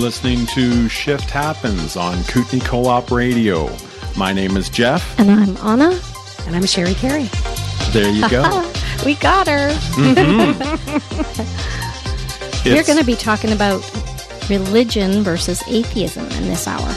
listening to Shift Happens on Kootenai Co-op Radio. My name is Jeff. And I'm Anna. And I'm Sherry Carey. There you go. We got her. We're going to be talking about religion versus atheism in this hour.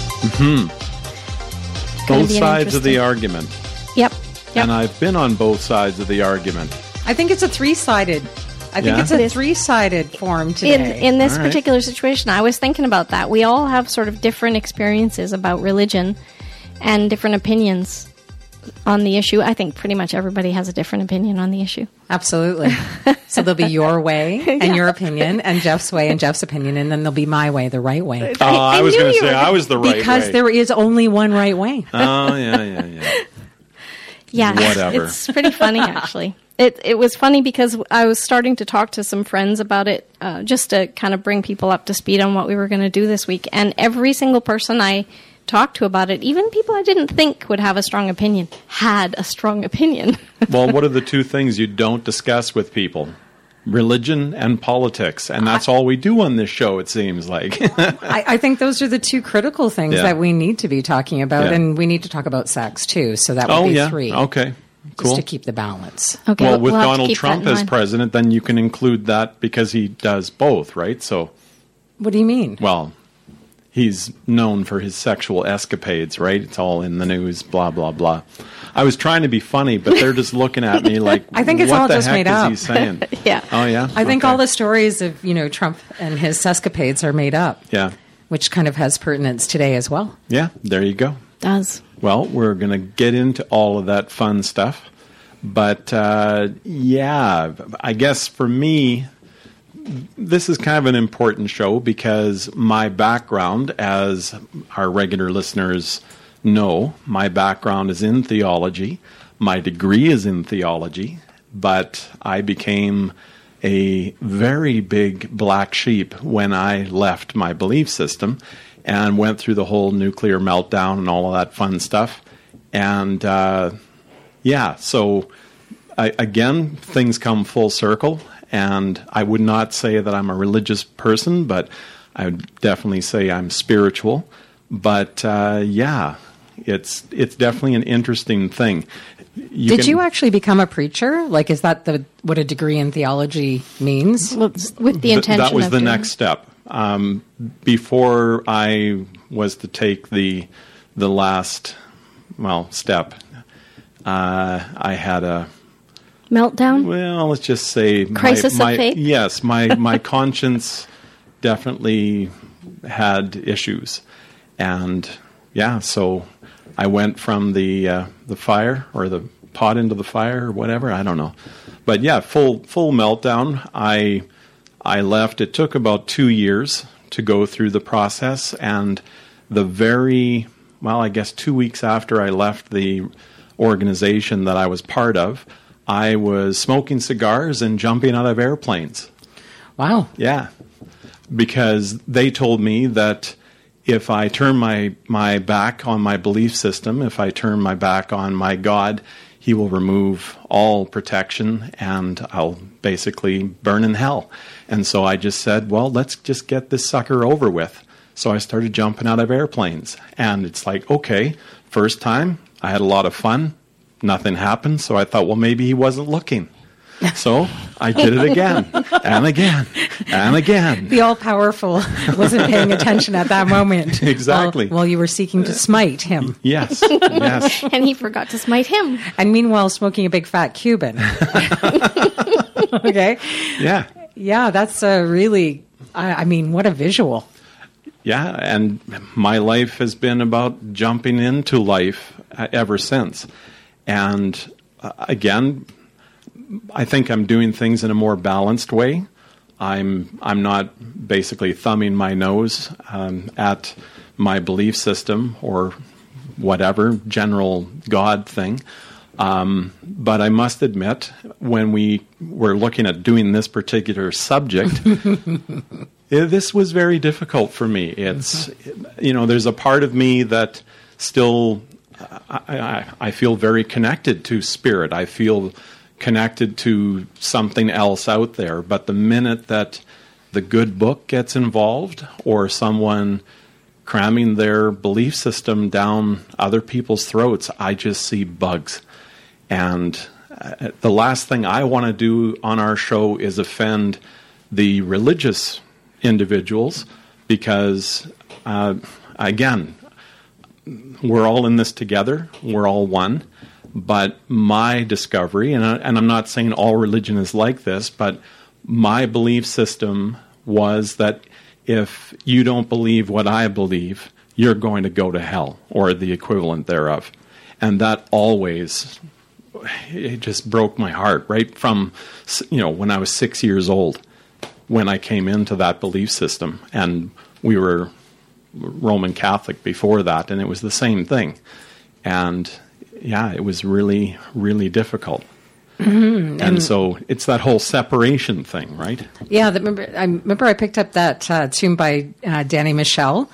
Both sides of the argument. Yep. And I've been on both sides of the argument. I think it's a three-sided. It's a three-sided form today. In this particular situation, I was thinking about that. We all have sort of different experiences about religion and different opinions on the issue. I think pretty much everybody has a different opinion on the issue. Absolutely. So there'll be your way and your opinion, and Jeff's way and Jeff's opinion, and then there'll be my way, the right way. I was going to say I was the right way. Because there is only one right way. Oh, yeah. Yeah, whatever. It's pretty funny, actually. It was funny because I was starting to talk to some friends about it, just to kind of bring people up to speed on what we were going to do this week. And every single person I talked to about it, even people I didn't think would have a strong opinion, had a strong opinion. Well, what are the two things you don't discuss with people? Religion and politics. And that's all we do on this show, it seems like. I think those are the two critical things that we need to be talking about. Yeah. And we need to talk about sex, too. So that would be three. Okay. Cool. Just to keep the balance. Okay, well, with we'll Donald Trump as president, then you can include that because he does both, right? So, what do you mean? Well, he's known for his sexual escapades, right? It's all in the news, blah, blah, blah. I was trying to be funny, but they're just looking at me like, I think it's what all the just heck made is up. he saying? Yeah. Oh, yeah? I think all the stories of, Trump and his escapades are made up. Yeah. Which kind of has pertinence today as well. Yeah, there you go. Does. Well, we're going to get into all of that fun stuff. But, I guess for me, this is kind of an important show because my background, as our regular listeners know, my background is in theology. My degree is in theology, but I became a very big black sheep when I left my belief system and went through the whole nuclear meltdown and all of that fun stuff. And, so again, things come full circle, and I would not say that I'm a religious person, but I would definitely say I'm spiritual. But it's definitely an interesting thing. Did you actually become a preacher? Like, is that what a degree in theology means? Well, with the intention that was of the next step. Before I was to take the last step. I had a meltdown. Well, let's just say crisis of faith. Yes, my conscience definitely had issues, and so I went from the fire or the pot into the fire or whatever. I don't know, but full meltdown. I left. It took about 2 years to go through the process, and I guess 2 weeks after I left the organization that I was part of, I was smoking cigars and jumping out of airplanes. Wow. Yeah. Because they told me that if I turn my back on my belief system, if I turn my back on my God, he will remove all protection and I'll basically burn in hell. And so I just said, well, let's just get this sucker over with. So I started jumping out of airplanes. And it's like, okay, first time, I had a lot of fun. Nothing happened. So I thought, well, maybe he wasn't looking. So I did it again and again and again. The all-powerful wasn't paying attention at that moment. Exactly. While you were seeking to smite him. Yes. And he forgot to smite him. And meanwhile, smoking a big fat Cuban. Okay. Yeah. Yeah, that's really, what a visual. Yeah, and my life has been about jumping into life ever since. And again, I think I'm doing things in a more balanced way. I'm not basically thumbing my nose at my belief system or whatever general God thing. But I must admit, when we were looking at doing this particular subject, this was very difficult for me. It's, there's a part of me that still, I feel very connected to spirit. I feel connected to something else out there. But the minute that the good book gets involved or someone cramming their belief system down other people's throats, I just see bugs. And the last thing I want to do on our show is offend the religious individuals because, again, we're all in this together. We're all one. But my discovery, and I'm not saying all religion is like this, but my belief system was that if you don't believe what I believe, you're going to go to hell or the equivalent thereof. And that always, it just broke my heart right from, when I was 6 years old, when I came into that belief system. And we were Roman Catholic before that, and it was the same thing. And yeah, it was really, really difficult. Mm-hmm. And so it's that whole separation thing, right? Yeah, I remember I picked up that tune by Danny Michel,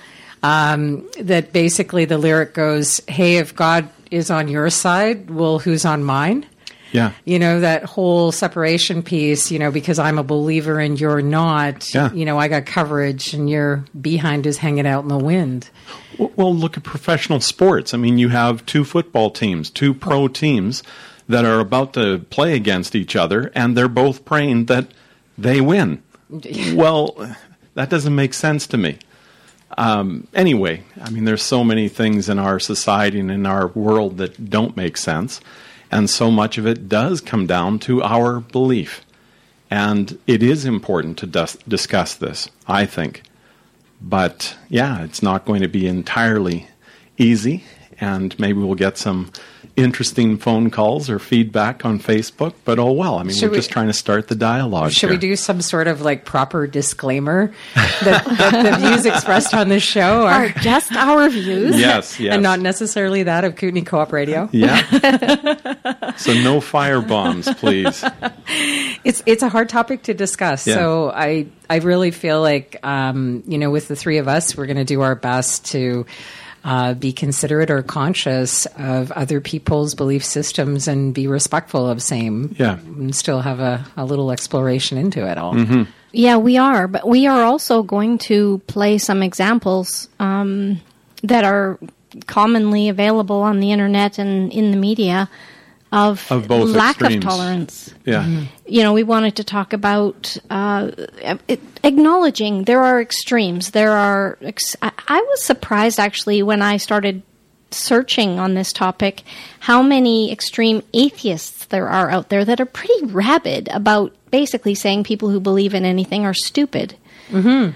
that basically the lyric goes, hey, if God is on your side, well, who's on mine? Yeah. That whole separation piece, because I'm a believer and you're not, I got coverage and your behind is hanging out in the wind. Well, look at professional sports. I mean, you have 2 football teams, 2 pro teams that are about to play against each other, and they're both praying that they win. Well, that doesn't make sense to me. Anyway, I mean, there's so many things in our society and in our world that don't make sense, and so much of it does come down to our belief. And it is important to discuss this, I think. But, yeah, it's not going to be entirely easy, and maybe we'll get some interesting phone calls or feedback on Facebook, but oh well. I mean, we're just trying to start the dialogue. Should we do some sort of proper disclaimer that the views expressed on this show are just our views? Yes. And not necessarily that of Kootenai Co-op Radio? Yeah. So no firebombs, please. It's a hard topic to discuss. Yeah. So I really feel like, with the 3 of us, we're going to do our best to be considerate or conscious of other people's belief systems and be respectful of same. Yeah. And still have a little exploration into it all. Mm-hmm. Yeah, we are. But we are also going to play some examples that are commonly available on the internet and in the media of both lack extremes. of tolerance. Yeah. Mm-hmm. We wanted to talk about acknowledging there are extremes. I was surprised, actually, when I started searching on this topic, how many extreme atheists there are out there that are pretty rabid about basically saying people who believe in anything are stupid. Mm-hmm.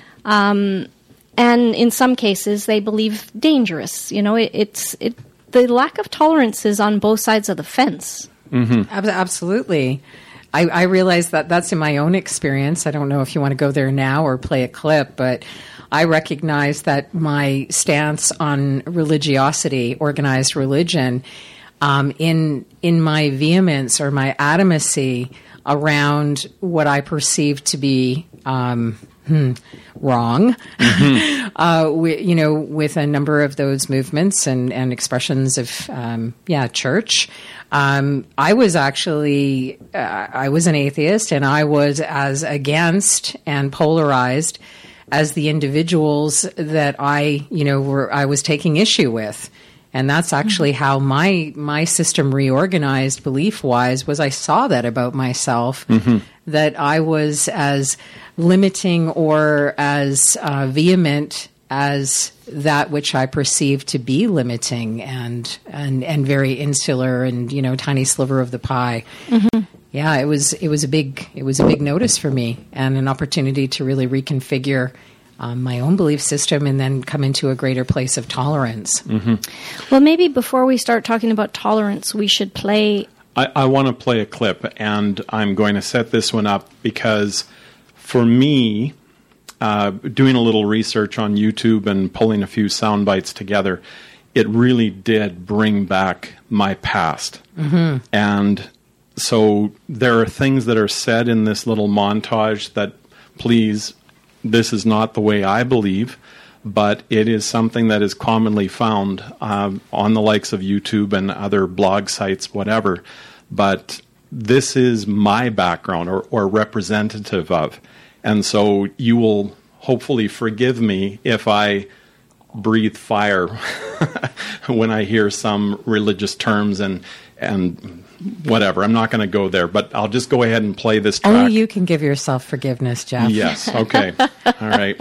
And in some cases, they believe dangerous. The lack of tolerance is on both sides of the fence. Mm-hmm. Absolutely. I realize that that's in my own experience. I don't know if you want to go there now or play a clip, but I recognize that my stance on religiosity, organized religion, in my vehemence or my adamancy around what I perceive to be wrong, mm-hmm. With a number of those movements and expressions of, church. I was actually, I was an atheist, and I was as against and polarized as the individuals that I was taking issue with. And that's actually how my system reorganized belief-wise, was I saw that about myself, mm-hmm. that I was as limiting or as vehement as that which I perceived to be limiting and very insular and, tiny sliver of the pie. Mm-hmm. Yeah, it was a big notice for me, and an opportunity to really reconfigure my own belief system and then come into a greater place of tolerance. Mm-hmm. Well, maybe before we start talking about tolerance, we should play... I want to play a clip, and I'm going to set this one up because for me, doing a little research on YouTube and pulling a few sound bites together, it really did bring back my past. Mm-hmm. And so there are things that are said in this little montage that, please, this is not the way I believe, but it is something that is commonly found on the likes of YouTube and other blog sites, whatever. But this is my background or representative of. And so you will hopefully forgive me if I breathe fire when I hear some religious terms and whatever. I'm not going to go there, but I'll just go ahead and play this track. Only you can give yourself forgiveness, Jeff. Yes, okay. All right.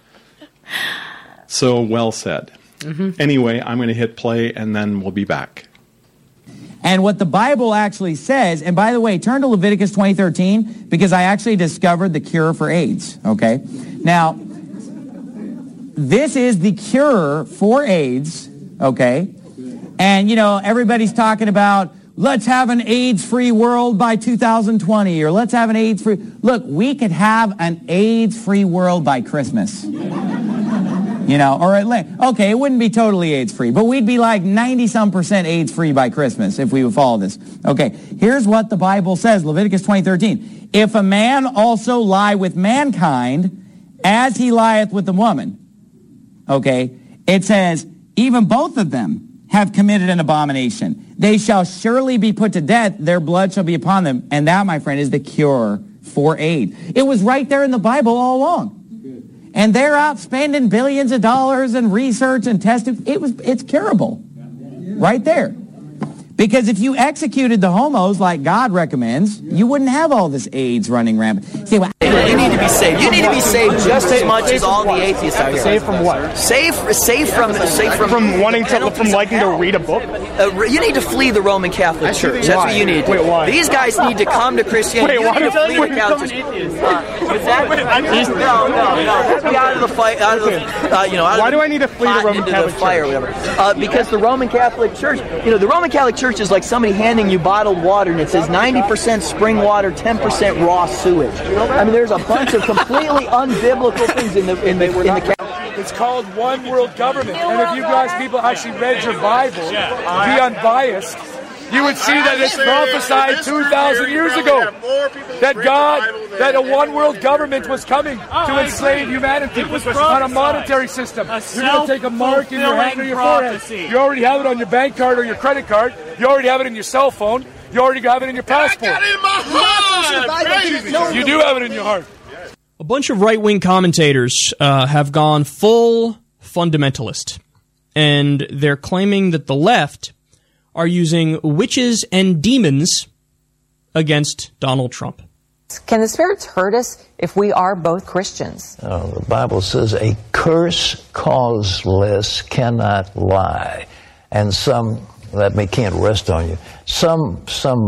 So well said. Anyway, I'm going to hit play, and then we'll be back. And what the Bible actually says, and by the way, turn to Leviticus 20:13, because I actually discovered the cure for AIDS, okay? Now, this is the cure for AIDS, okay? And, you know, everybody's talking about, let's have an AIDS-free world by 2020, or let's have an AIDS-free... Look, we could have an AIDS-free world by Christmas. You know, or okay, it wouldn't be totally AIDS-free, but we'd be like 90-some% AIDS-free by Christmas if we would follow this. Okay, here's what the Bible says, Leviticus 20:13. If a man also lie with mankind, as he lieth with the woman, okay, it says, even both of them have committed an abomination. They shall surely be put to death, their blood shall be upon them. And that, my friend, is the cure for AIDS. It was right there in the Bible all along. And they're out spending billions of dollars in research and testing. It's curable. Right there. Because if you executed the homos like God recommends, you wouldn't have all this AIDS running rampant. See, well, you need to be saved. You need to be saved just as much as all the atheists out here. Saved from what? Saved from wanting to, from liking to read a book. You need to flee the Roman Catholic Church. That's what you need. Wait, why? These guys need to come to Christianity. Wait, why? You need to flee the Catholic Church. No. Be out of the fight. Out of the, why do I need to flee the Roman Catholic Church? Or whatever. Because the Roman Catholic Church, the Roman Catholic Church is like somebody handing you bottled water and it says 90% spring water, 10% raw sewage. I mean, there's a bunch of completely unbiblical things in the Catholic. It's called one world government. And if you guys people actually read your Bible, be unbiased, you would see that it's prophesied 2,000 years ago that a one world government was coming to enslave humanity on a monetary system. You're going to take a mark in your hand or your forehead. You already have it on your bank card or your credit card. You already have it in your cell phone. You already have it in your passport. I got it in my heart. You do have it in your heart. A bunch of right-wing commentators have gone full fundamentalist, and they're claiming that the left are using witches and demons against Donald Trump. Can the spirits hurt us if we are both Christians? The Bible says a curse causeless cannot lie. And that can't rest on you. Some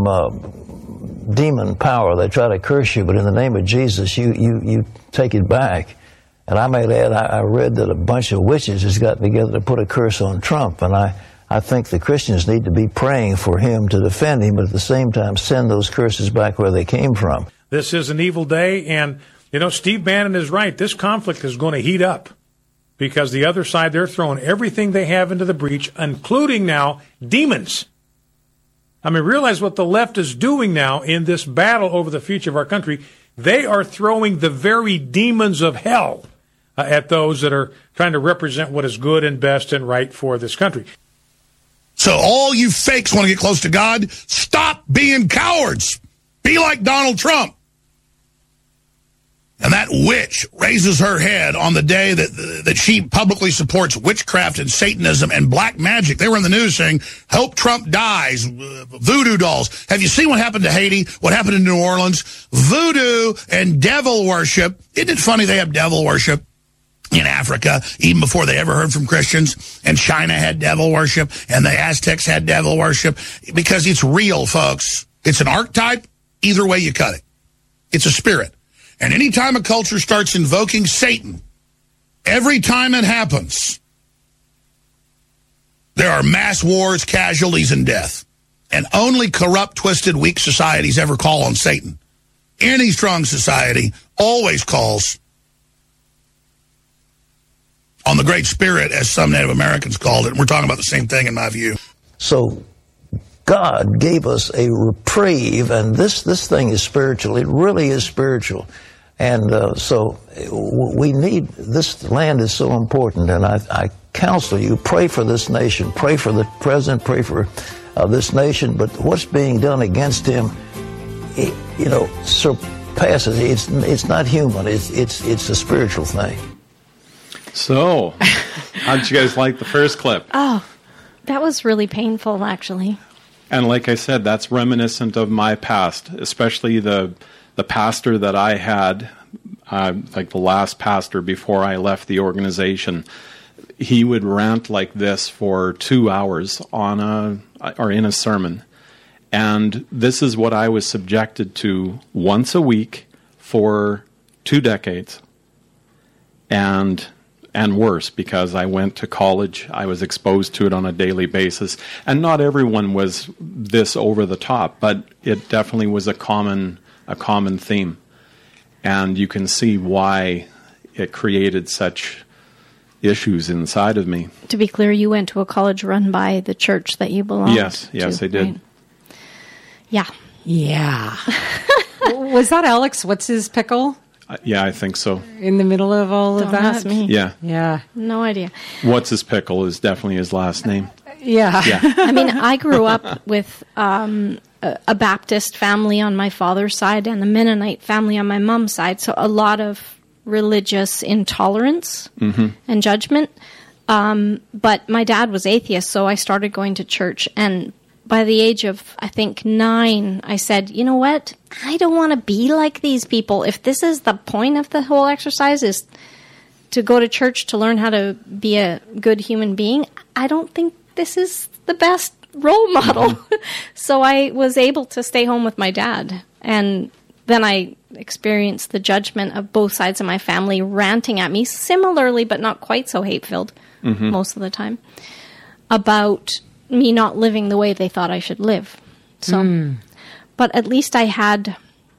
demon power, they try to curse you, but in the name of Jesus, you take it back. And I might add, I read that a bunch of witches has gotten together to put a curse on Trump, and I think the Christians need to be praying for him to defend him, but at the same time send those curses back where they came from. This is an evil day, and, Steve Bannon is right. This conflict is going to heat up because the other side, they're throwing everything they have into the breach, including now demons. I mean, realize what the left is doing now in this battle over the future of our country. They are throwing the very demons of hell at those that are trying to represent what is good and best and right for this country. So all you fakes want to get close to God, stop being cowards. Be like Donald Trump. And that witch raises her head on the day that she publicly supports witchcraft and Satanism and black magic. They were in the news saying, hope Trump dies, voodoo dolls. Have you seen what happened to Haiti, what happened in New Orleans? Voodoo and devil worship. Isn't it funny they have devil worship in Africa, even before they ever heard from Christians? And China had devil worship, and the Aztecs had devil worship, because it's real, folks. It's an archetype. Either way you cut it. It's a spirit. And any time a culture starts invoking Satan, every time it happens, there are mass wars, casualties, and death. And only corrupt, twisted, weak societies ever call on Satan. Any strong society always calls on the Great Spirit, as some Native Americans called it. And we're talking about the same thing in my view. So God gave us a reprieve, and this thing is spiritual. It really is spiritual. And so we need, this land is so important, and I counsel you, pray for this nation, pray for the president, pray for this nation, but what's being done against him, passes. It's not human. It's a spiritual thing. So, how did you guys like the first clip? Oh, that was really painful, actually. And like I said, that's reminiscent of my past, especially the pastor that I had, like the last pastor before I left the organization. He would rant like this for 2 hours in a sermon. And this is what I was subjected to once a week for 2 decades. And worse, because I went to college, I was exposed to it on a daily basis. And not everyone was this over the top, but it definitely was a common theme. And you can see why it created such issues inside of me. To be clear, you went to a college run by the church that you belonged to. Yes, I did. Right? Yeah. Yeah. Was that Alex? What's his pickle? Yeah, I think so. In the middle of all Don't of that? ask me. Yeah. Yeah. No idea. What's his pickle is definitely his last name. Yeah. I mean, I grew up with a Baptist family on my father's side and a Mennonite family on my mom's side, so a lot of religious intolerance and judgment. But my dad was atheist, so I started going to church, and by the age of, I think, 9, I said, you know what? I don't want to be like these people. If this is the point of the whole exercise, is to go to church to learn how to be a good human being, I don't think this is the best role model. So I was able to stay home with my dad. And then I experienced the judgment of both sides of my family ranting at me, similarly, but not quite so hate-filled most of the time, about me not living the way they thought I should live. So, but at least I had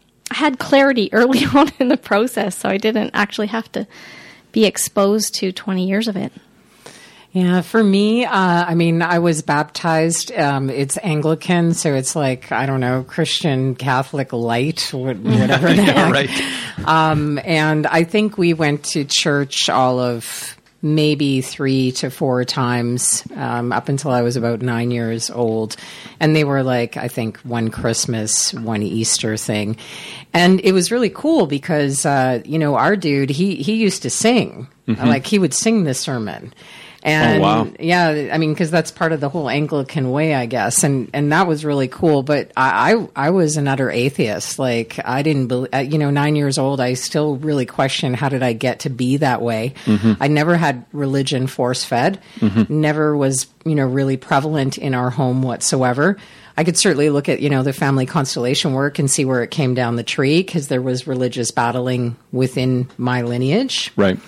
clarity early on in the process, so I didn't actually have to be exposed to 20 years of it. Yeah, for me, I mean, I was baptized. It's Anglican, so it's like, I don't know, Christian Catholic light, whatever the heck. Right. And I think we went to church all of maybe 3 to 4 times up until I was about 9 years old. And they were like, I think, one Christmas, one Easter thing. And it was really cool because, our dude, he used to sing. Like, he would sing the sermon. And wow. Yeah, I mean, because that's part of the whole Anglican way, I guess, and that was really cool. But I was an utter atheist. Like, I didn't believe. 9 years old, I still really question how did I get to be that way. I never had religion force fed. Never was really prevalent in our home whatsoever. I could certainly look at the family constellation work and see where it came down the tree because there was religious battling within my lineage. Right.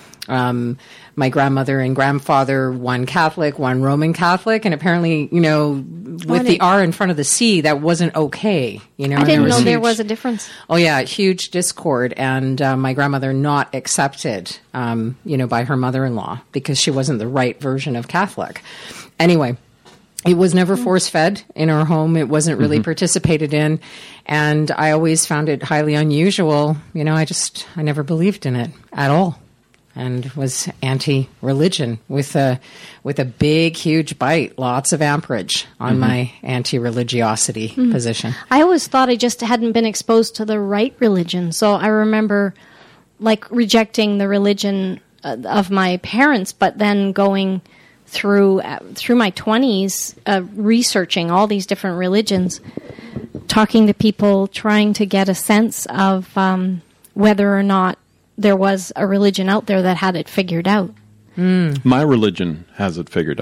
My grandmother and grandfather, one Catholic, one Roman Catholic, and apparently, with the R in front of the C, that wasn't okay. I didn't know there was a difference. Oh yeah, huge discord, and my grandmother not accepted, by her mother-in-law because she wasn't the right version of Catholic. Anyway. It was never force-fed in our home. It wasn't really participated in. And I always found it highly unusual. I never believed in it at all. And was anti-religion with a big, huge bite, lots of amperage on my anti-religiosity position. I always thought I just hadn't been exposed to the right religion. So I remember, rejecting the religion of my parents, but then going through my 20s, researching all these different religions, talking to people, trying to get a sense of whether or not there was a religion out there that had it figured out. My religion has it figured out.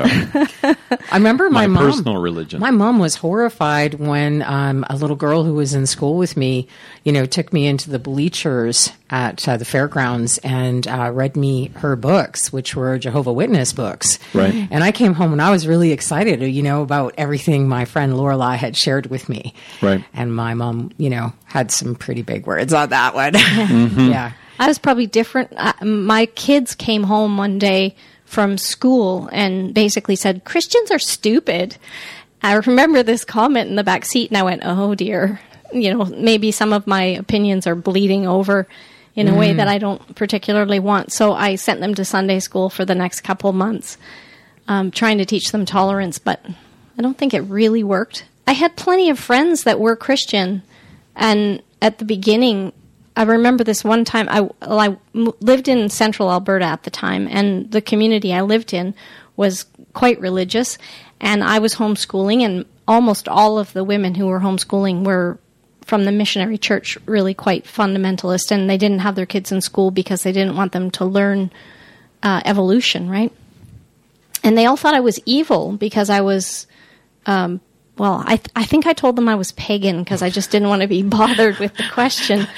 I remember my mom. Personal religion. My mom was horrified when a little girl who was in school with me, took me into the bleachers at the fairgrounds and read me her books, which were Jehovah's Witness books. Right. And I came home and I was really excited, about everything my friend Lorelai had shared with me. Right. And my mom, had some pretty big words on that one. Yeah. I was probably different. My kids came home one day from school and basically said, Christians are stupid. I remember this comment in the back seat, and I went, oh, dear. Maybe some of my opinions are bleeding over in a way that I don't particularly want. So I sent them to Sunday school for the next couple months, trying to teach them tolerance, but I don't think it really worked. I had plenty of friends that were Christian, and at the beginning, I remember this one time. I lived in central Alberta at the time, and the community I lived in was quite religious, and I was homeschooling, and almost all of the women who were homeschooling were from the missionary church, really quite fundamentalist, and they didn't have their kids in school because they didn't want them to learn evolution, right? And they all thought I was evil because I was, I think I told them I was pagan because I just didn't want to be bothered with the question.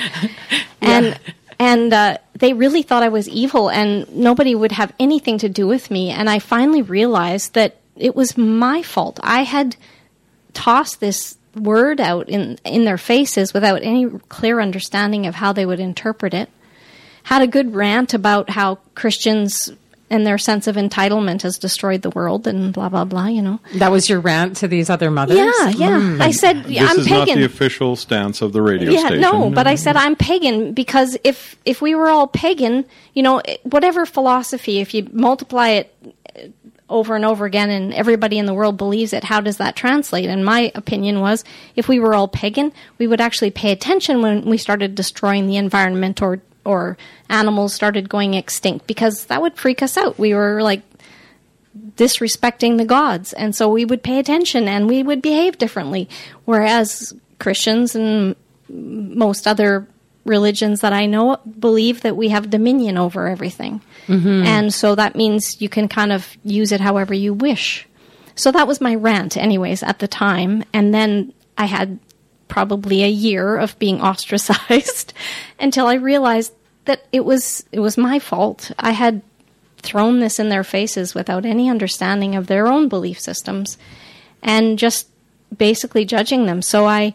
And they really thought I was evil, and nobody would have anything to do with me. And I finally realized that it was my fault. I had tossed this word out in their faces without any clear understanding of how they would interpret it. Had a good rant about how Christians and their sense of entitlement has destroyed the world and blah, blah, blah, you know. That was your rant to these other mothers? Yeah. I said, I'm pagan. This is not the official stance of the radio station. No, but I said I'm pagan because if we were all pagan, you know, whatever philosophy, if you multiply it over and over again and everybody in the world believes it, how does that translate? And my opinion was, if we were all pagan, we would actually pay attention when we started destroying the environment or animals started going extinct, because that would freak us out. We were like disrespecting the gods, and so we would pay attention and we would behave differently. Whereas Christians and most other religions that I know believe that we have dominion over everything. Mm-hmm. And so that means you can kind of use it however you wish. So that was my rant anyways at the time. And then I had probably a year of being ostracized until I realized that it was my fault. I had thrown this in their faces without any understanding of their own belief systems and just basically judging them. So I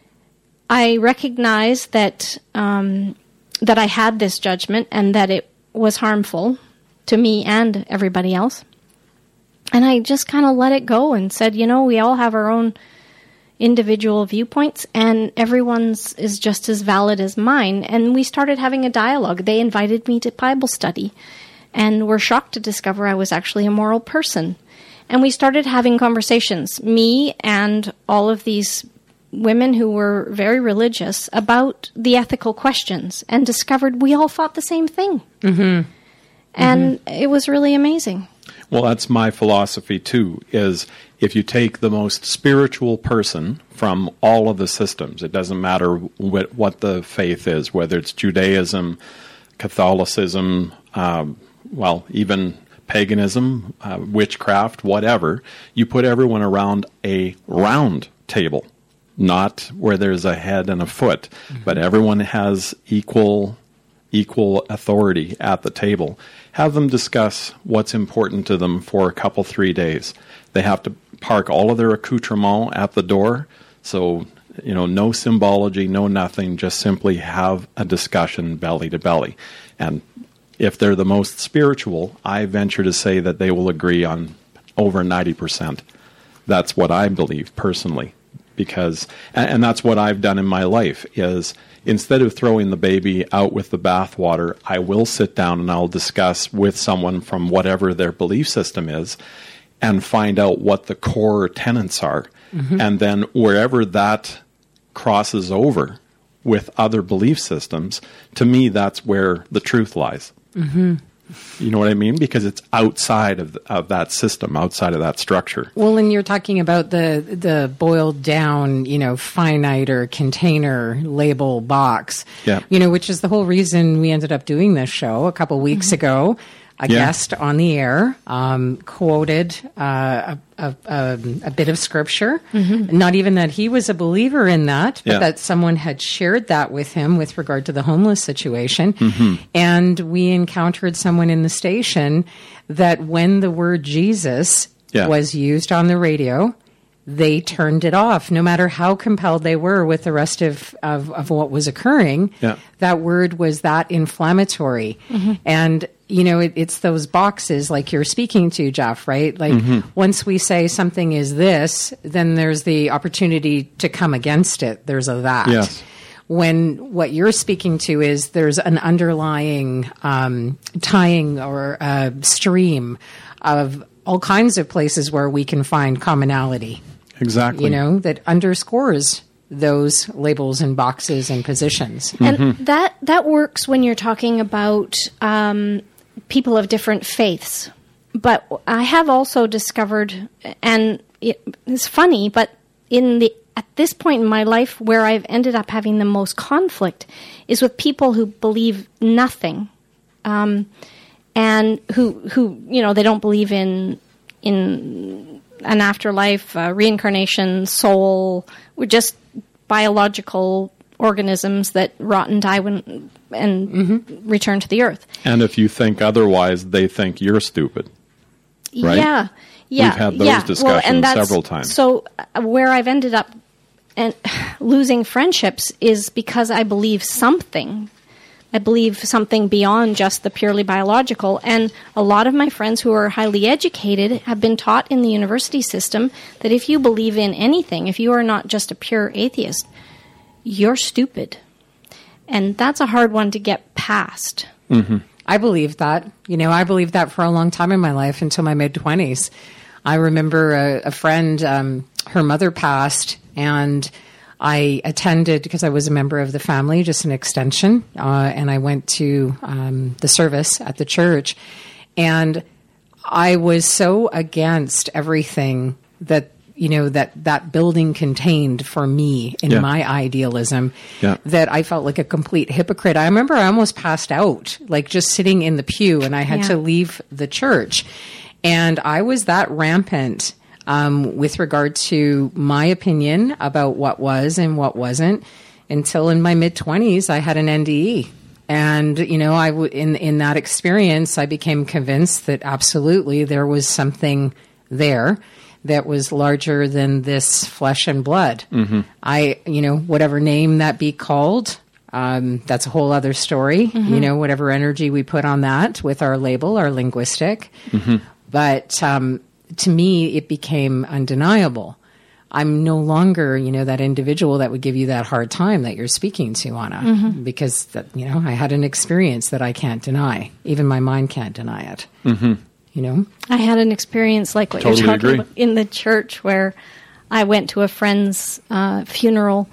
recognized that that I had this judgment and that it was harmful to me and everybody else. And I just kind of let it go and said, you know, we all have our own individual viewpoints and everyone's is just as valid as mine. And we started having a dialogue. They invited me to Bible study and were shocked to discover I was actually a moral person. And we started having conversations, me and all of these women who were very religious, about the ethical questions, and discovered we all thought the same thing. Mm-hmm. And it was really amazing. Well, that's my philosophy, too, is if you take the most spiritual person from all of the systems, it doesn't matter what the faith is, whether it's Judaism, Catholicism, even paganism, witchcraft, whatever, you put everyone around a round table, not where there's a head and a foot, but everyone has equal authority at the table. Have them discuss what's important to them for a couple, 3 days. They have to park all of their accoutrement at the door. So, you know, no symbology, no nothing, just simply have a discussion belly to belly. And if they're the most spiritual, I venture to say that they will agree on over 90%. That's what I believe personally. Because, and that's what I've done in my life, is instead of throwing the baby out with the bathwater, I will sit down and I'll discuss with someone from whatever their belief system is and find out what the core tenets are. Mm-hmm. And then wherever that crosses over with other belief systems, to me, that's where the truth lies. Mm-hmm. You know what I mean? Because it's outside of that system, outside of that structure. Well, and you're talking about the boiled down, you know, finite or container label box, you know, which is the whole reason we ended up doing this show a couple weeks ago. A guest on the air quoted a bit of scripture. Mm-hmm. Not even that he was a believer in that, but that someone had shared that with him with regard to the homeless situation. Mm-hmm. And we encountered someone in the station that when the word Jesus was used on the radio, they turned it off, no matter how compelled they were with the rest of what was occurring. Yeah. That word was that inflammatory. Mm-hmm. And, you know, it's those boxes like you're speaking to, Jeff, right? Like once we say something is this, then there's the opportunity to come against it. There's a that. Yes. When what you're speaking to is there's an underlying tying or stream of all kinds of places where we can find commonality. Exactly. You know, that underscores those labels and boxes and positions. And that works when you're talking about people of different faiths. But I have also discovered, and it's funny, but at this point in my life where I've ended up having the most conflict is with people who believe nothing, and who they don't believe in an afterlife, reincarnation, soul. We're just biological organisms that rot and die and return to the earth. And if you think otherwise, they think you're stupid. Right? Yeah. We've had those discussions several times. So where I've ended up losing friendships is because I believe something. I believe something beyond just the purely biological. And a lot of my friends who are highly educated have been taught in the university system that if you believe in anything, if you are not just a pure atheist, you're stupid. And that's a hard one to get past. Mm-hmm. I believe that. I believed that for a long time in my life until my mid-20s. I remember a friend, her mother passed, and I attended, because I was a member of the family, just an extension, and I went to the service at the church. And I was so against everything that that building contained for me in my idealism, that I felt like a complete hypocrite. I remember I almost passed out, like just sitting in the pew, and I had to leave the church. And I was that rampant with regard to my opinion about what was and what wasn't until in my mid-20s I had an NDE. And, in that experience, I became convinced that absolutely there was something there that was larger than this flesh and blood. Mm-hmm. Whatever name that be called, that's a whole other story. Mm-hmm. Whatever energy we put on that with our label, our linguistic. Mm-hmm. But to me, it became undeniable. I'm no longer, that individual that would give you that hard time that you're speaking to, Anna, because I had an experience that I can't deny. Even my mind can't deny it. Mm-hmm. I had an experience like what you're talking about in the church, where I went to a friend's funeral,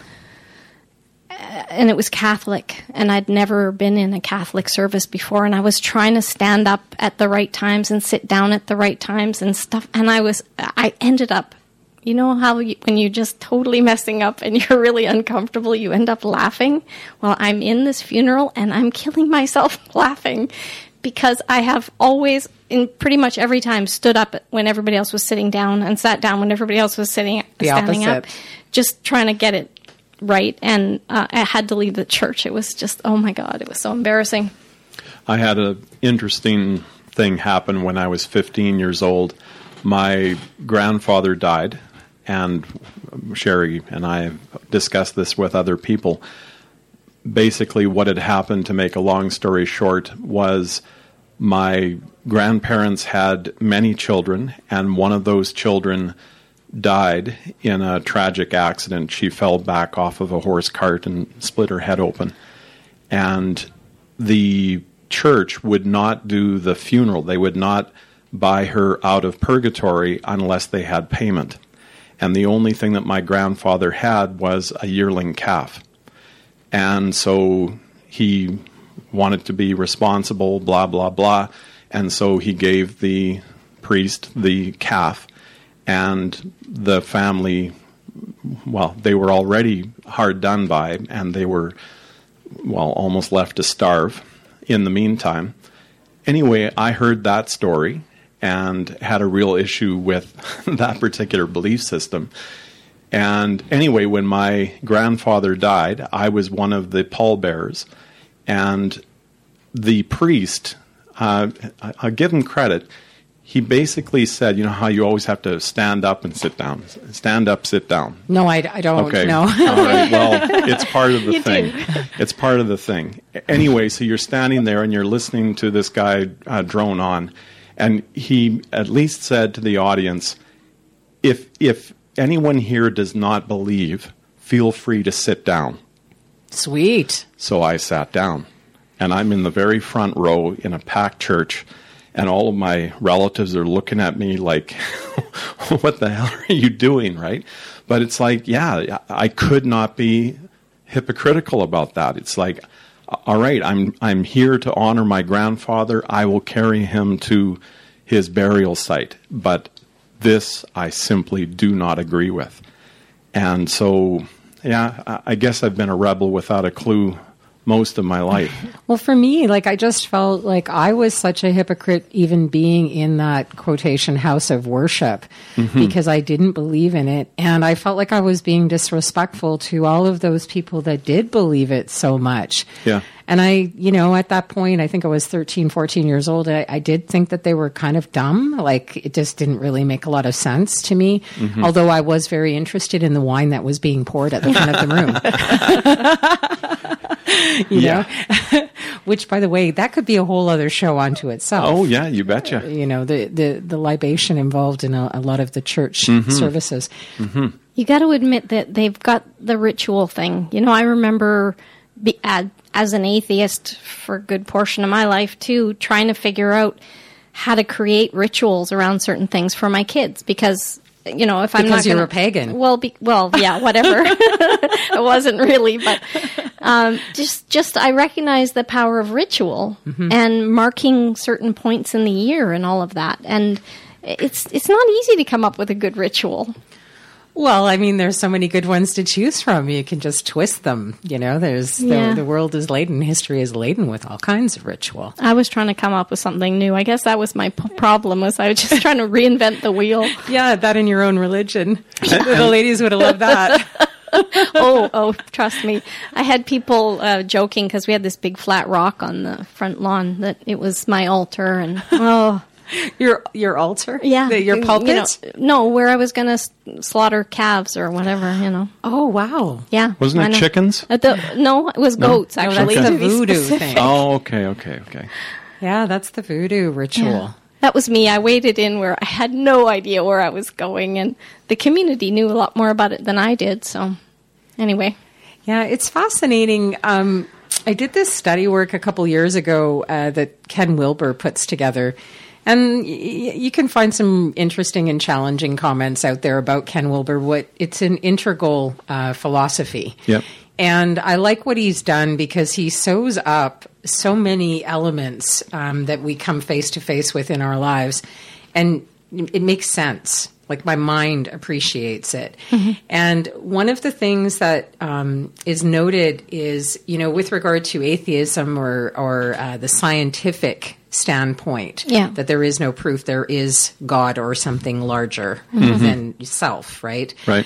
and it was Catholic, and I'd never been in a Catholic service before, and I was trying to stand up at the right times and sit down at the right times and stuff, and I ended up, how when you're just totally messing up and you're really uncomfortable, you end up laughing? Well, I'm in this funeral, and I'm killing myself laughing, because I have always, in pretty much every time, stood up when everybody else was sitting down and sat down when everybody else was standing up, just trying to get it right. And I had to leave the church. It was just, oh my God, it was so embarrassing. I had an interesting thing happen when I was 15 years old. My grandfather died, and Sherry and I have discussed this with other people. Basically, what had happened, to make a long story short, was my grandparents had many children, and one of those children died in a tragic accident. She fell back off of a horse cart and split her head open. And the church would not do the funeral. They would not buy her out of purgatory unless they had payment. And the only thing that my grandfather had was a yearling calf. And so he wanted to be responsible, blah, blah, blah. And so he gave the priest the calf. And the family, well, they were already hard done by, and they were, almost left to starve in the meantime. Anyway, I heard that story and had a real issue with that particular belief system. And anyway, when my grandfather died, I was one of the pallbearers. And the priest, I'll give him credit, he basically said, how you always have to stand up and sit down. Stand up, sit down. No, I don't. Okay. No. All right. Well, it's part of the thing. It's part of the thing. Anyway, so you're standing there and you're listening to this guy drone on. And he at least said to the audience, if anyone here does not believe, feel free to sit down. Sweet. So I sat down. And I'm in the very front row in a packed church. And all of my relatives are looking at me like, what the hell are you doing, right? But it's like, yeah, I could not be hypocritical about that. It's like, all right, I'm here to honor my grandfather. I will carry him to his burial site. But this I simply do not agree with. And so, yeah, I guess I've been a rebel without a clue most of my life. Well, for me, like, I just felt like I was such a hypocrite even being in that quotation house of worship because I didn't believe in it. And I felt like I was being disrespectful to all of those people that did believe it so much. Yeah. And I, at that point, I think I was 13, 14 years old. I did think that they were kind of dumb. Like, it just didn't really make a lot of sense to me. Although I was very interested in the wine that was being poured at the front of the room. you know, which, by the way, that could be a whole other show unto itself. Oh, yeah, you betcha. The libation involved in a lot of the church services. You got to admit that they've got the ritual thing. I remember as an atheist for a good portion of my life, too, trying to figure out how to create rituals around certain things for my kids because... if I'm not you're a pagan. Well, yeah, whatever. It wasn't really, but just I recognize the power of ritual and marking certain points in the year and all of that. And it's not easy to come up with a good ritual. Well, I mean, there's so many good ones to choose from. You can just twist them. The world is laden, history is laden with all kinds of ritual. I was trying to come up with something new. I guess that was my problem, was I was just trying to reinvent the wheel. Yeah, that in your own religion. The ladies would have loved that. Oh, trust me. I had people joking because we had this big flat rock on the front lawn that it was my altar and, Your altar? Yeah. Your pulpit? No, where I was going to slaughter calves or whatever, Oh, wow. Yeah. Wasn't it chickens? No, it was goats, actually. That's the voodoo thing. Oh, okay. Yeah, that's the voodoo ritual. Yeah. That was me. I waded in where I had no idea where I was going, and the community knew a lot more about it than I did, so anyway. Yeah, it's fascinating. I did this study work a couple years ago that Ken Wilber puts together. And you can find some interesting and challenging comments out there about Ken Wilber. It's an integral philosophy. Yep. And I like what he's done because he sews up so many elements that we come face to face with in our lives. And it makes sense. Like, my mind appreciates it. And one of the things that is noted is, with regard to atheism or the scientific standpoint, that there is no proof, there is God or something larger than yourself, right? Right.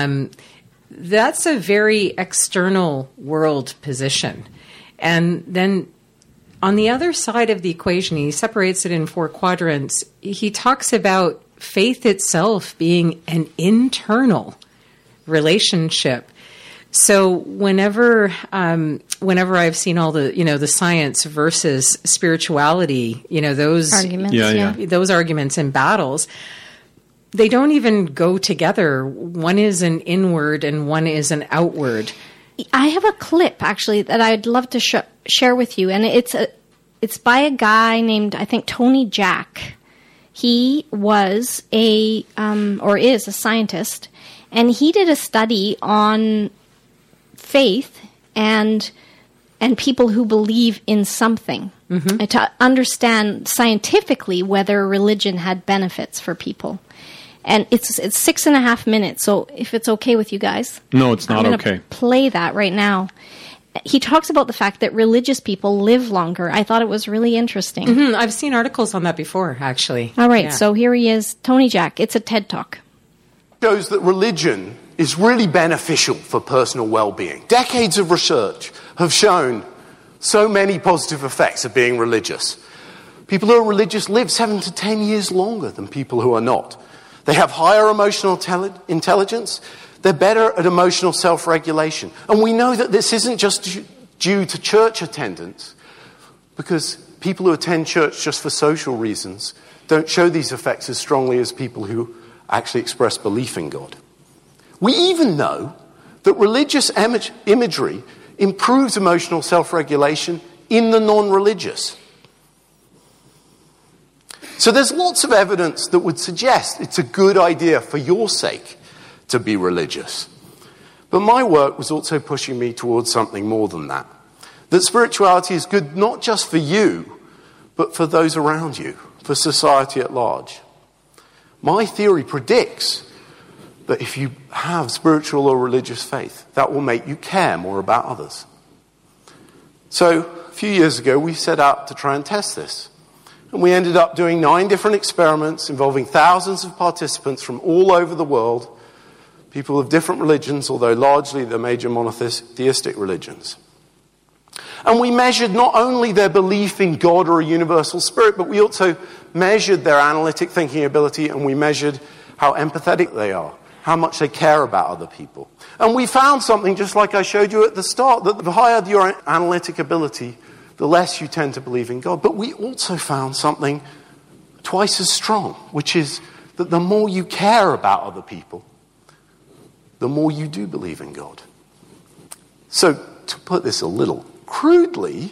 That's a very external world position. And then on the other side of the equation, he separates it in 4 quadrants. He talks about faith itself being an internal relationship. So whenever I've seen all the the science versus spirituality, those arguments, those arguments and battles, they don't even go together. One is an inward and one is an outward. I have a clip actually that I'd love to share with you, and it's by a guy named, I think, Tony Jack. He was or is a scientist, and he did a study on faith and people who believe in something, and to understand scientifically whether religion had benefits for people. And it's 6.5 minutes, so if it's okay with you guys. No, it's not I'm okay. Play that right now. He talks about the fact that religious people live longer. I thought it was really interesting. I've seen articles on that before, actually. All right, so here he is, Tony Jack. It's a TED Talk. Shows that religion is really beneficial for personal well-being. Decades of research have shown so many positive effects of being religious. People who are religious live 7 to 10 years longer than people who are not. They have higher emotional intelligence. They're better at emotional self-regulation. And we know that this isn't just due to church attendance, because people who attend church just for social reasons don't show these effects as strongly as people who actually express belief in God. We even know that religious imagery improves emotional self-regulation in the non-religious. So there's lots of evidence that would suggest it's a good idea for your sake to be religious. But my work was also pushing me towards something more than that. That spirituality is good not just for you, but for those around you, for society at large. My theory predicts that if you have spiritual or religious faith, that will make you care more about others. So, a few years ago, we set out to try and test this. And we ended up doing 9 different experiments involving thousands of participants from all over the world, people of different religions, although largely the major monotheistic religions. And we measured not only their belief in God or a universal spirit, but we also measured their analytic thinking ability, and we measured how empathetic they are, how much they care about other people. And we found something, just like I showed you at the start, that the higher your analytic ability, the less you tend to believe in God. But we also found something twice as strong, which is that the more you care about other people, the more you do believe in God. So, to put this a little crudely,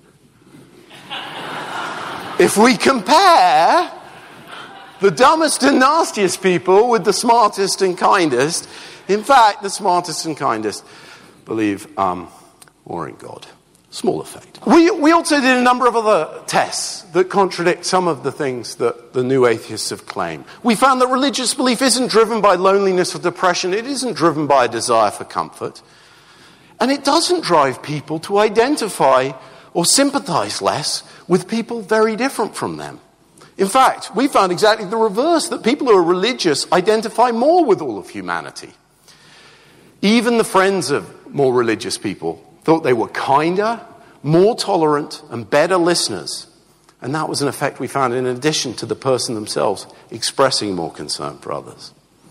if we compare the dumbest and nastiest people with the smartest and kindest, in fact, the smartest and kindest believe more in God. Small effect. We also did a number of other tests that contradict some of the things that the new atheists have claimed. We found that religious belief isn't driven by loneliness or depression. It isn't driven by a desire for comfort. And it doesn't drive people to identify or sympathize less with people very different from them. In fact, we found exactly the reverse, that people who are religious identify more with all of humanity. Even the friends of more religious people thought they were kinder, more tolerant, and better listeners. And that was an effect we found in addition to the person themselves expressing more concern for others.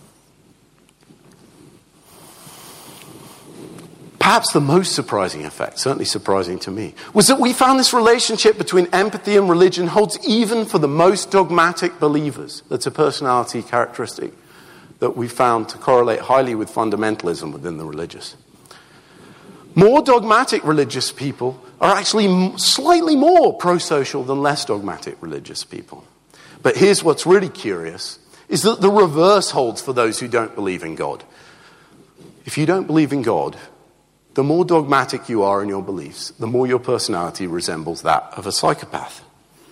Perhaps the most surprising effect, certainly surprising to me, was that we found this relationship between empathy and religion holds even for the most dogmatic believers. That's a personality characteristic that we found to correlate highly with fundamentalism within the religious. More dogmatic religious people are actually slightly more pro-social than less dogmatic religious people. But here's what's really curious, is that the reverse holds for those who don't believe in God. If you don't believe in God, the more dogmatic you are in your beliefs, the more your personality resembles that of a psychopath.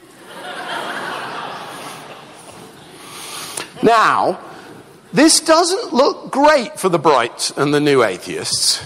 Now, this doesn't look great for the bright and the new atheists.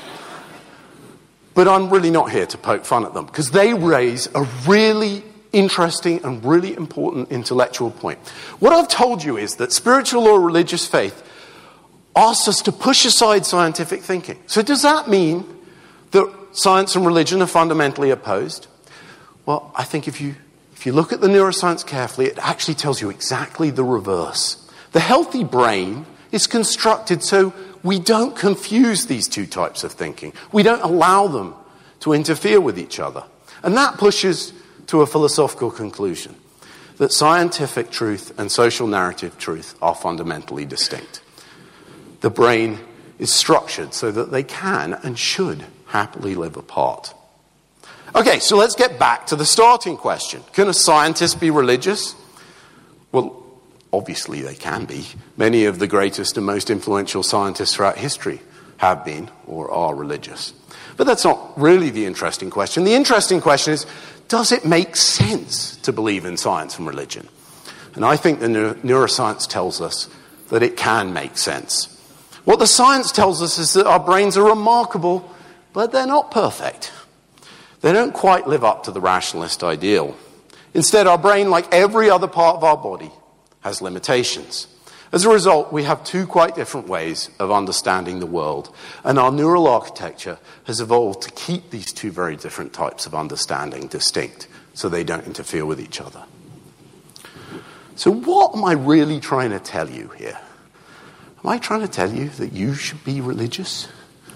But I'm really not here to poke fun at them, because they raise a really interesting and really important intellectual point. What I've told you is that spiritual or religious faith asks us to push aside scientific thinking. So does that mean that science and religion are fundamentally opposed? Well, I think if you look at the neuroscience carefully, it actually tells you exactly the reverse. The healthy brain is constructed so we don't confuse these two types of thinking. We don't allow them to interfere with each other. And that pushes to a philosophical conclusion, that scientific truth and social narrative truth are fundamentally distinct. The brain is structured so that they can and should happily live apart. Okay, so let's get back to the starting question. Can a scientist be religious? Well, obviously they can be. Many of the greatest and most influential scientists throughout history have been or are religious. But that's not really the interesting question. The interesting question is, does it make sense to believe in science and religion? And I think the neuroscience tells us that it can make sense. What the science tells us is that our brains are remarkable, but they're not perfect. They don't quite live up to the rationalist ideal. Instead, our brain, like every other part of our body, has limitations. As a result, we have two quite different ways of understanding the world, and our neural architecture has evolved to keep these two very different types of understanding distinct, so they don't interfere with each other. So what am I really trying to tell you here? Am I trying to tell you that you should be religious?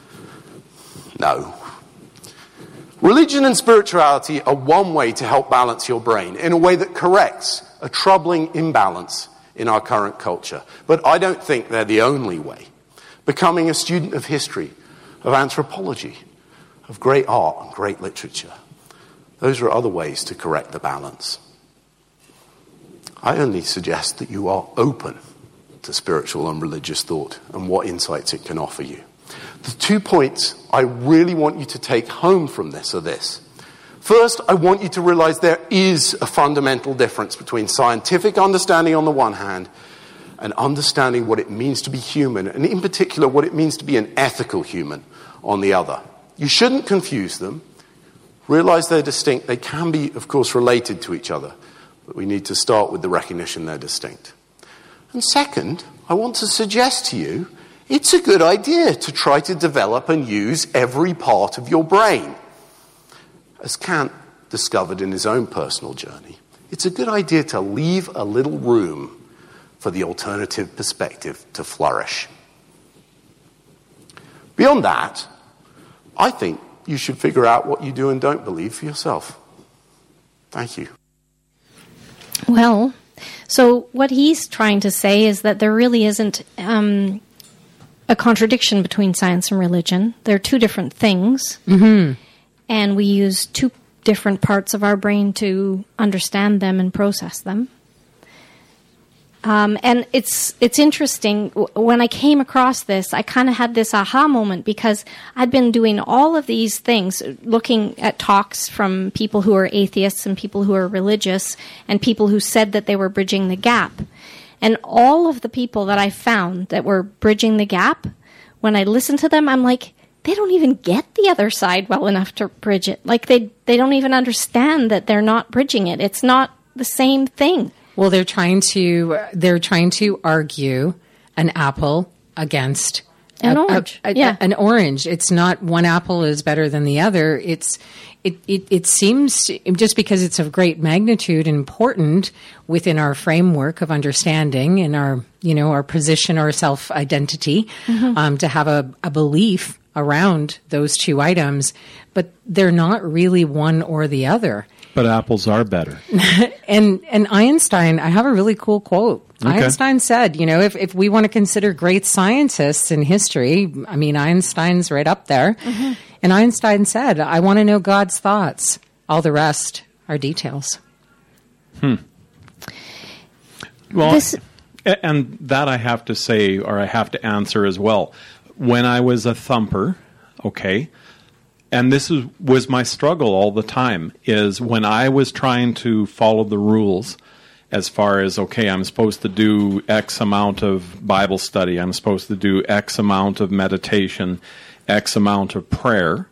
No. Religion and spirituality are one way to help balance your brain in a way that corrects a troubling imbalance in our current culture. But I don't think they're the only way. Becoming a student of history, of anthropology, of great art and great literature, those are other ways to correct the balance. I only suggest that you are open to spiritual and religious thought and what insights it can offer you. The 2 points I really want you to take home from this are this. First, I want you to realize there is a fundamental difference between scientific understanding on the one hand and understanding what it means to be human, and in particular what it means to be an ethical human on the other. You shouldn't confuse them. Realize they're distinct. They can be, of course, related to each other, but we need to start with the recognition they're distinct. And second, I want to suggest to you it's a good idea to try to develop and use every part of your brain. As Kant discovered in his own personal journey, it's a good idea to leave a little room for the alternative perspective to flourish. Beyond that, I think you should figure out what you do and don't believe for yourself. Thank you. Well, so what he's trying to say is that there really isn't a contradiction between science and religion. They're two different things. Mm-hmm. And we use two different parts of our brain to understand them and process them. And it's interesting. When I came across this, I kind of had this aha moment because I'd been doing all of these things, looking at talks from people who are atheists and people who are religious and people who said that they were bridging the gap. And all of the people that I found that were bridging the gap, when I listened to them, I'm like, they don't even get the other side well enough to bridge it. Like they don't even understand that they're not bridging it. It's not the same thing. Well, they're trying to argue an apple against an orange. An orange. It's not one apple is better than the other. It seems just because it's of great magnitude and important within our framework of understanding and our position, our self-identity, to have a belief around those two items, but they're not really one or the other. But apples are better. And Einstein, I have a really cool quote. Okay. Einstein said, if we want to consider great scientists in history, I mean, Einstein's right up there. Mm-hmm. And Einstein said, I want to know God's thoughts. All the rest are details. Well, and that I have to say, or I have to answer as well. When I was a thumper, okay, and this was my struggle all the time, is when I was trying to follow the rules as far as, okay, I'm supposed to do X amount of Bible study, I'm supposed to do X amount of meditation, X amount of prayer,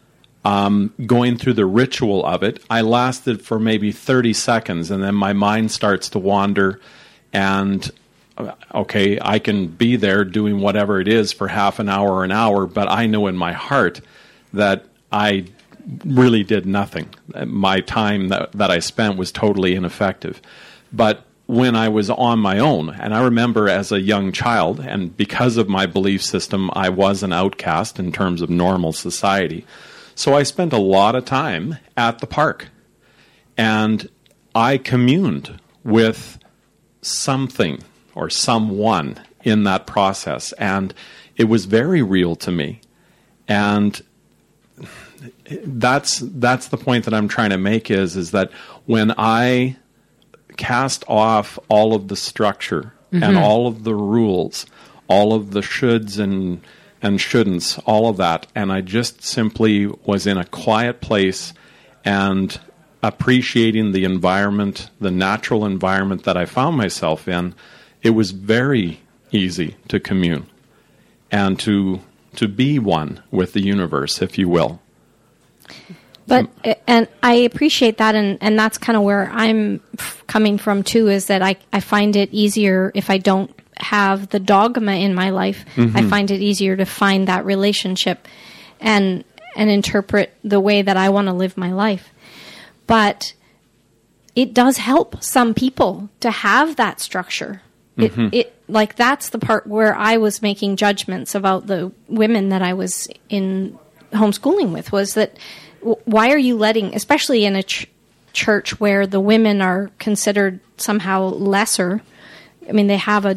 going through the ritual of it, I lasted for maybe 30 seconds, and then my mind starts to wander, and okay, I can be there doing whatever it is for half an hour or an hour, but I know in my heart that I really did nothing. My time that I spent was totally ineffective. But when I was on my own, and I remember as a young child, and because of my belief system, I was an outcast in terms of normal society. So I spent a lot of time at the park, and I communed with something or someone in that process, and it was very real to me. And that's the point that I'm trying to make is that when I cast off all of the structure and all of the rules, all of the shoulds and shouldn'ts, all of that, and I just simply was in a quiet place and appreciating the environment, the natural environment that I found myself in, it was very easy to commune and to be one with the universe, if you will. But and I appreciate that, and that's kind of where I'm coming from too. Is that I find it easier if I don't have the dogma in my life. I find it easier to find that relationship and interpret the way that I want to live my life. But it does help some people to have that structure. It like that's the part where I was making judgments about the women that I was in homeschooling with, was that why are you letting, especially in a church where the women are considered somehow lesser, I mean,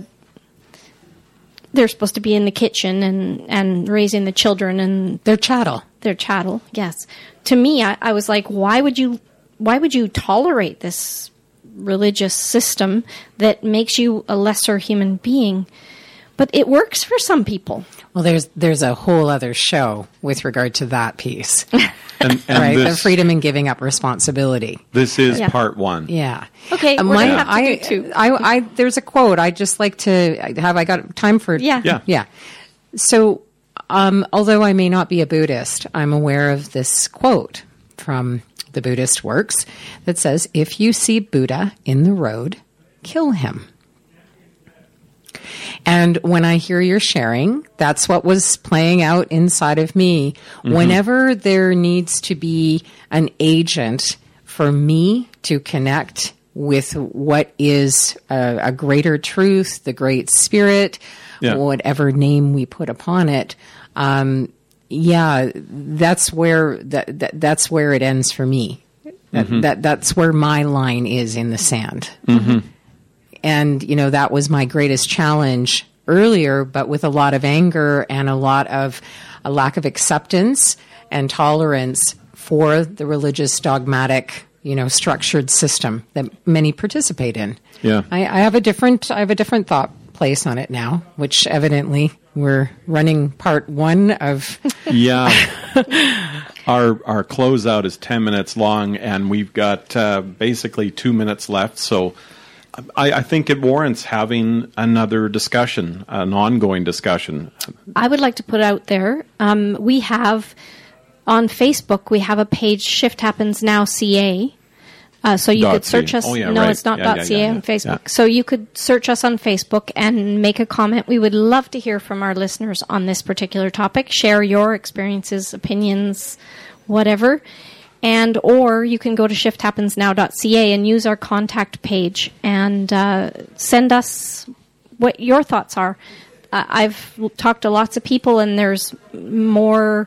they're supposed to be in the kitchen and raising the children, and they're chattel. They're chattel, yes. To me, I was like, why would you tolerate this religious system that makes you a lesser human being. But it works for some people. Well, there's a whole other show with regard to that piece. And right, the this, freedom in giving up responsibility. this is part one. Yeah. Okay, we're going to have to do two. There's a quote I'd just like to have. I got time for? Yeah. So, although I may not be a Buddhist, I'm aware of this quote from the Buddhist works that says, "If you see Buddha in the road, kill him." And when I hear your sharing, that's what was playing out inside of me. Mm-hmm. Whenever there needs to be an agent for me to connect with what is a greater truth, the Great Spirit, whatever name we put upon it, that's where that's where it ends for me. That's where my line is in the sand. Mm-hmm. And, that was my greatest challenge earlier, but with a lot of anger and a lot of a lack of acceptance and tolerance for the religious dogmatic, structured system that many participate in. Yeah. I have a different thought place on it now, which evidently we're running part one of. Yeah. Our closeout is 10 minutes long, and we've got basically 2 minutes left, so I think it warrants having another discussion, an ongoing discussion. I would like to put out there, we have, on Facebook, we have a page, Shift Happens Now CA. So you could search us. It's not .ca on Facebook. Yeah. So you could search us on Facebook and make a comment. We would love to hear from our listeners on this particular topic. Share your experiences, opinions, whatever. And or you can go to shifthappensnow.ca and use our contact page and send us what your thoughts are. I've talked to lots of people, and there's more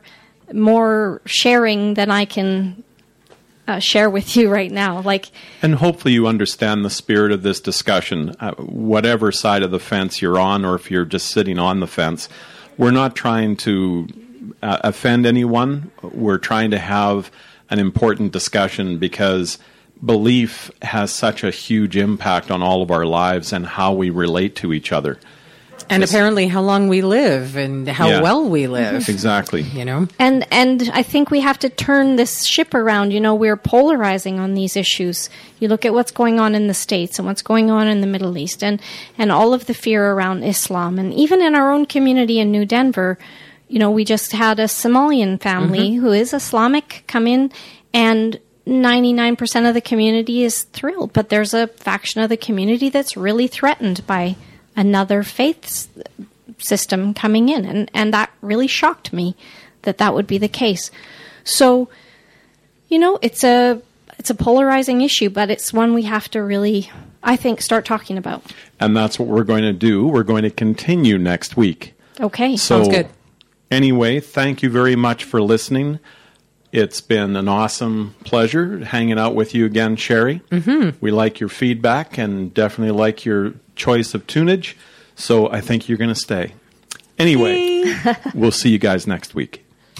sharing than I can share with you right now. And hopefully you understand the spirit of this discussion, whatever side of the fence you're on, or if you're just sitting on the fence. We're not trying to offend anyone. We're trying to have an important discussion because belief has such a huge impact on all of our lives and how we relate to each other. And apparently how long we live and how well we live. Exactly. And I think we have to turn this ship around. We're polarizing on these issues. You look at what's going on in the States and what's going on in the Middle East and all of the fear around Islam. And even in our own community in New Denver, we just had a Somalian family who is Islamic come in, and 99% of the community is thrilled. But there's a faction of the community that's really threatened by another faith system coming in. And that really shocked me that would be the case. So, it's a polarizing issue, but it's one we have to really, I think, start talking about. And that's what we're going to do. We're going to continue next week. Okay. Sounds good. Anyway, thank you very much for listening. It's been an awesome pleasure hanging out with you again, Sherry. Mm-hmm. We like your feedback and definitely like your choice of tunage, so I think you're going to stay. Anyway, we'll see you guys next week.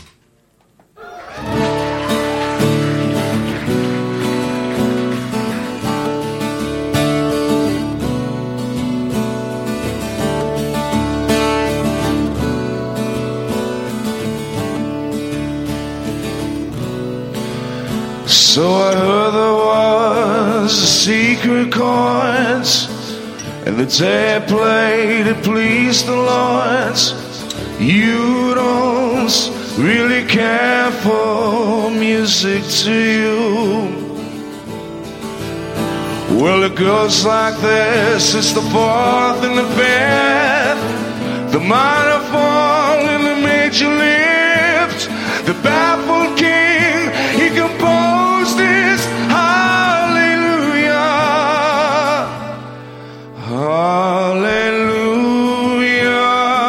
So I heard there was a secret chords, and the tape played it pleased the Lords. You don't really care for music, do you? Well, it goes like this. It's the fourth and the fifth, the minor fall and the major lift. The baffled king, he composed this hallelujah, hallelujah,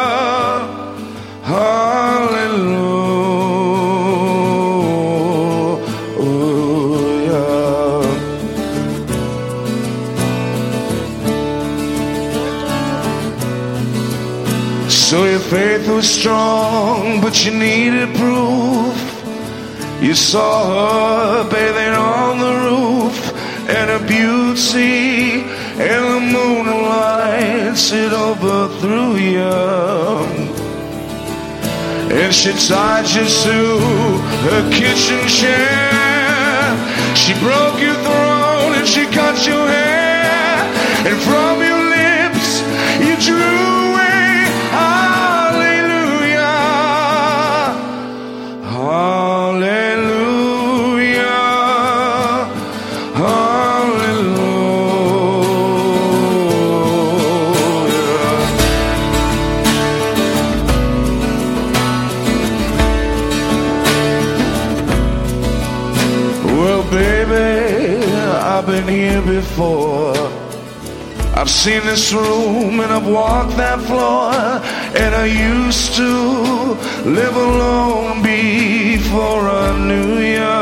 hallelujah. So your faith was strong, but you needed proof. You saw her bathing on the roof, and a you'd see, and the moonlight sit over through you. And she tied you to her kitchen chair. She broke your throne and she cut your hair. And from your lips you drew away hallelujah, hallelujah, hallelujah. Well, baby, I've been here before. I've seen this room and I've walked that floor, and I used to live alone before I knew you.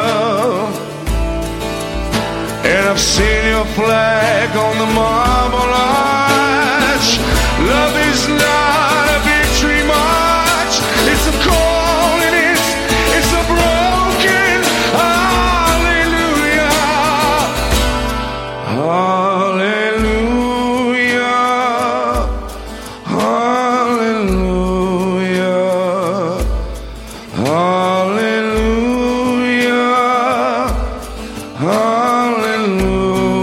And I've seen your flag on the marble arch. Love is not a victory march. It's a call and it's a broken hallelujah, hallelujah, hallelujah, hallelujah, hallelujah.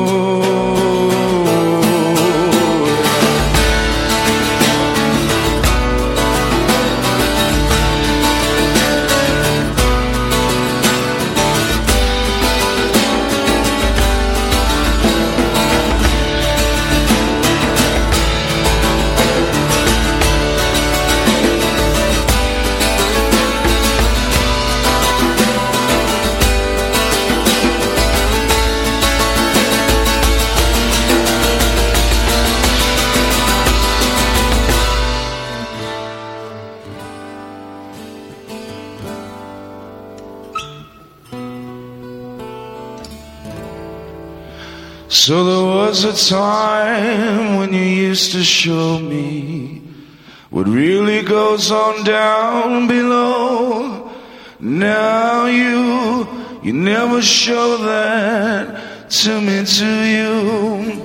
So there was a time when you used to show me what really goes on down below. Now you never show that to me, to you.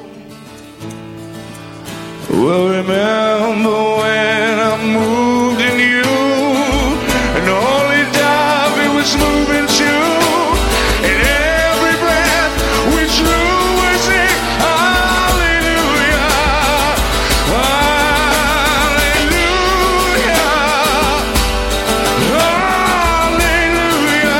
Well, remember when I moved in you, and only dive it was moving too, and every breath we drew was a hallelujah, hallelujah, hallelujah,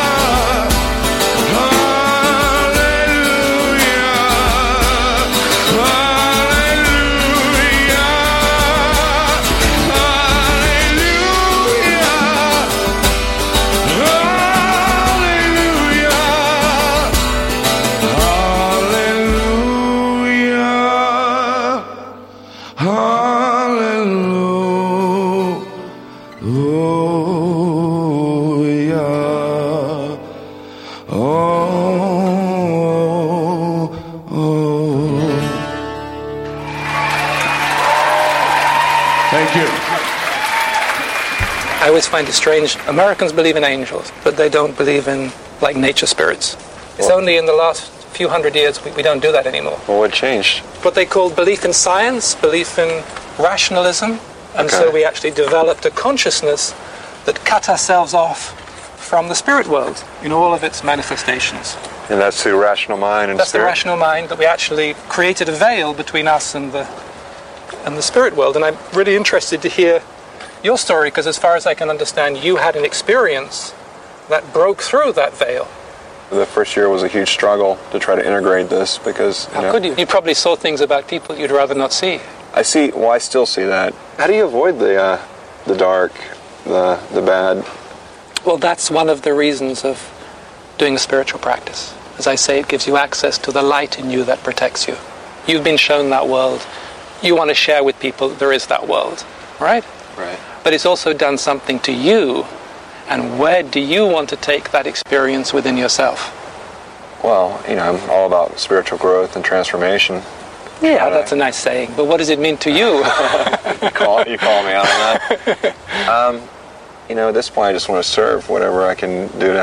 Thank you. I always find it strange. Americans believe in angels, but they don't believe in, like, nature spirits. It's only in the last few hundred years we don't do that anymore. Well, what changed? What they called belief in science, belief in rationalism, and so we actually developed a consciousness that cut ourselves off from the spirit world in all of its manifestations. And that's the rational mind and That's spirit? the rational mind, that we actually created a veil between us and the spirit world. And I'm really interested to hear your story, because as far as I can understand, you had an experience that broke through that veil. The first year was a huge struggle to try to integrate this, because How could you? You probably saw things about people you'd rather not see. I still see that. How do you avoid the dark, the bad? Well, that's one of the reasons of doing a spiritual practice. As I say, it gives you access to the light in you that protects you. You've been shown that world. You want to share with people that there is that world, right? Right. But it's also done something to you. And where do you want to take that experience within yourself? Well, I'm all about spiritual growth and transformation. Yeah, that's a nice saying. But what does it mean to you? You call me out on that. At this point, I just want to serve whatever I can do to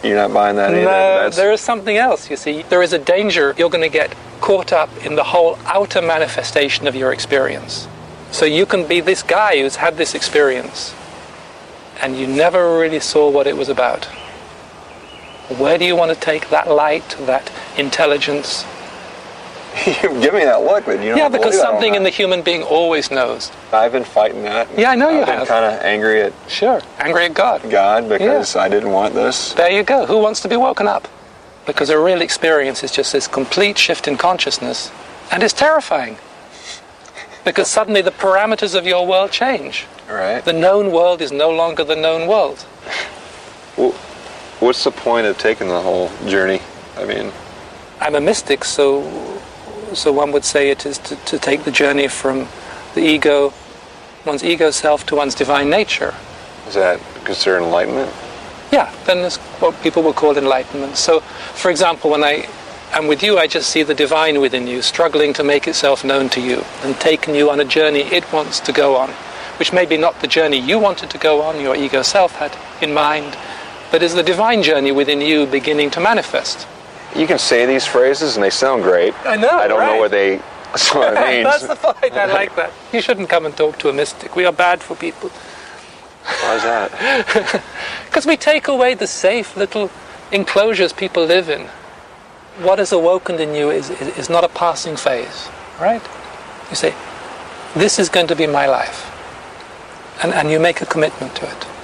You're not buying that either? No, there is something else, you see. There is a danger you're going to get caught up in the whole outer manifestation of your experience. So you can be this guy who's had this experience, and you never really saw what it was about. Where do you want to take that light, that intelligence? You give me that look, but you don't. Yeah, because something in the human being always knows. I've been fighting that. Yeah, I know you have. I've been kind of angry at. Sure, angry at God. God, because I didn't want this. There you go. Who wants to be woken up? Because a real experience is just this complete shift in consciousness, and it's terrifying. Because suddenly the parameters of your world change. Right. The known world is no longer the known world. Well, what's the point of taking the whole journey? I mean, I'm a mystic, so one would say it is to take the journey from the ego, one's ego self, to one's divine nature. Is that considered enlightenment? Yeah, then it's what people would call enlightenment. So, for example, when I am with you, I just see the divine within you, struggling to make itself known to you, and taking you on a journey it wants to go on, which may be not the journey you wanted to go on, your ego self had in mind, but is the divine journey within you beginning to manifest. You can say these phrases and they sound great. I know, I don't know what it means. That's the point. I like that. You shouldn't come and talk to a mystic. We are bad for people. Why is that? Because we take away the safe little enclosures people live in. What is awoken in you is not a passing phase, right? You say, this is going to be my life. And you make a commitment to it.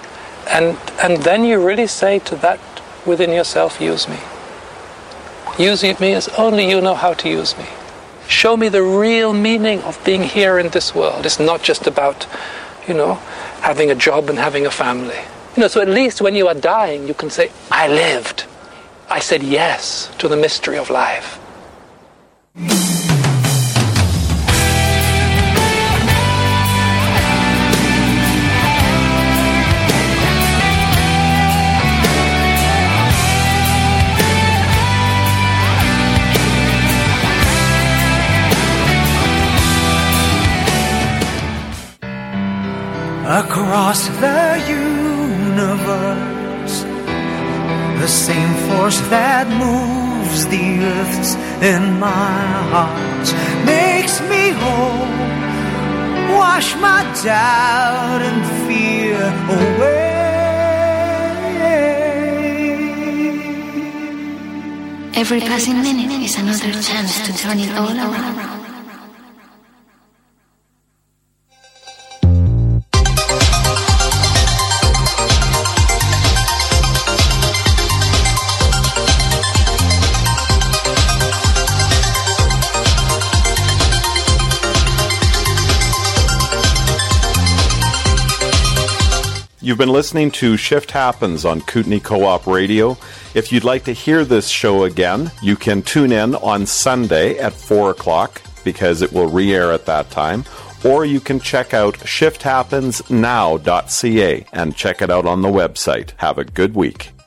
And then you really say to that within yourself, use me. Use me as only you know how to use me. Show me the real meaning of being here in this world. It's not just about, having a job and having a family. So at least when you are dying, you can say, I lived. I said yes to the mystery of life. Across the universe, the same force that moves the earths in my heart makes me whole. Wash my doubt and fear away. Every passing minute is another chance to turn it all around. You've been listening to Shift Happens on Kootenai Co-op Radio. If you'd like to hear this show again, you can tune in on Sunday at 4 o'clock because it will re-air at that time. Or you can check out shifthappensnow.ca and check it out on the website. Have a good week.